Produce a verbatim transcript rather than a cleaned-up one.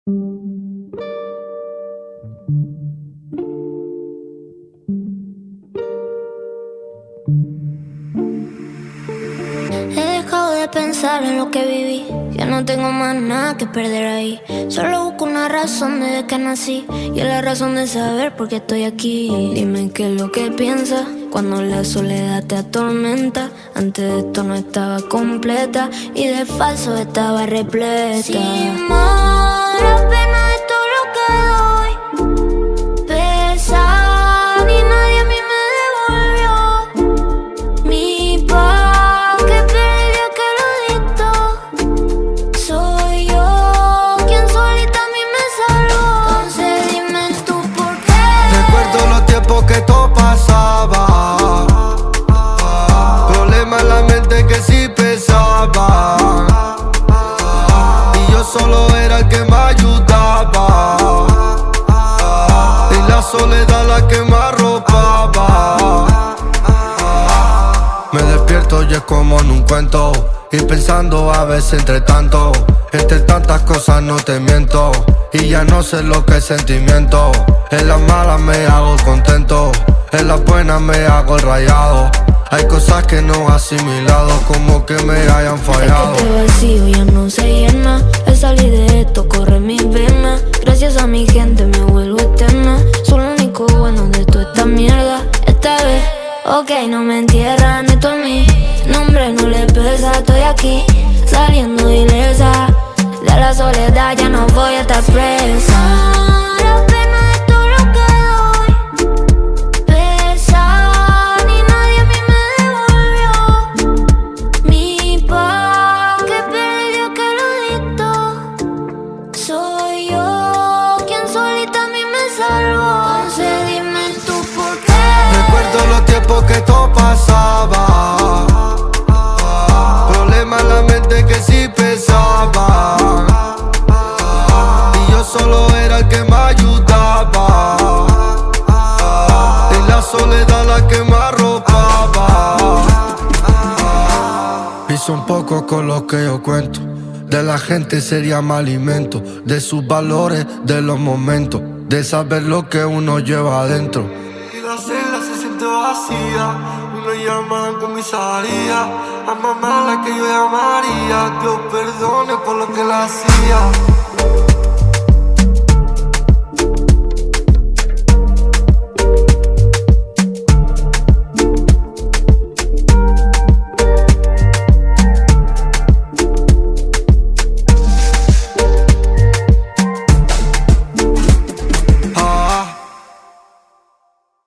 He dejado de pensar en lo que viví. Ya no tengo más nada que perder ahí. Solo busco una razón desde que nací. Y es la razón de saber por qué estoy aquí. Dime qué es lo que piensas cuando la soledad te atormenta. Antes de esto no estaba completa y de falso estaba repleta. Sin más la pena de todo lo que doy pesa y nadie a mí me devolvió mi paz que perdió que lo dictó. Soy yo quien solita a mí me salvó. Entonces dime tú por qué. Recuerdo los tiempos que todo pasaba, problemas en la mente que sí pesaban, y yo solo era el que me ayudaba, y la soledad la que me arropaba. Me despierto y es como en un cuento, y pensando a veces entre tanto, entre tantas cosas no te miento, y ya no sé lo que es sentimiento. En las malas me hago contento, en las buenas me hago el rayado. Hay cosas que no he asimilado, como que me hayan fallado. Es que este vacío ya no se llena. Al salir de esto corre mis venas. Gracias a mi gente me vuelvo eterna. Soy lo único bueno de toda esta mierda. Esta vez, ok, no me entierran. Esto a mi nombre no le pesa. Estoy aquí, saliendo ilesa. De la soledad ya no voy a estar presa. La pena de todo lo que doy pesa y nadie a mí me devolvió mi paz que perdió que lo dictó. Soy yo quien solita a mí me salvó. Entonces dime tú por qué. Recuerdo los tiempos que todo pasaba, problemas en la mente que sí pesaban, y yo solo era el que me ayudaba, y la soledad la que me arropaba. Piso un poco con lo que yo cuento, de la gente sería más alimento, de sus valores, de los momentos, de saber lo que uno lleva adentro. Y la celda se siente vacía, uno llama a comisaría, a mamá la que yo llamaría. Dios perdone por lo que la hacía.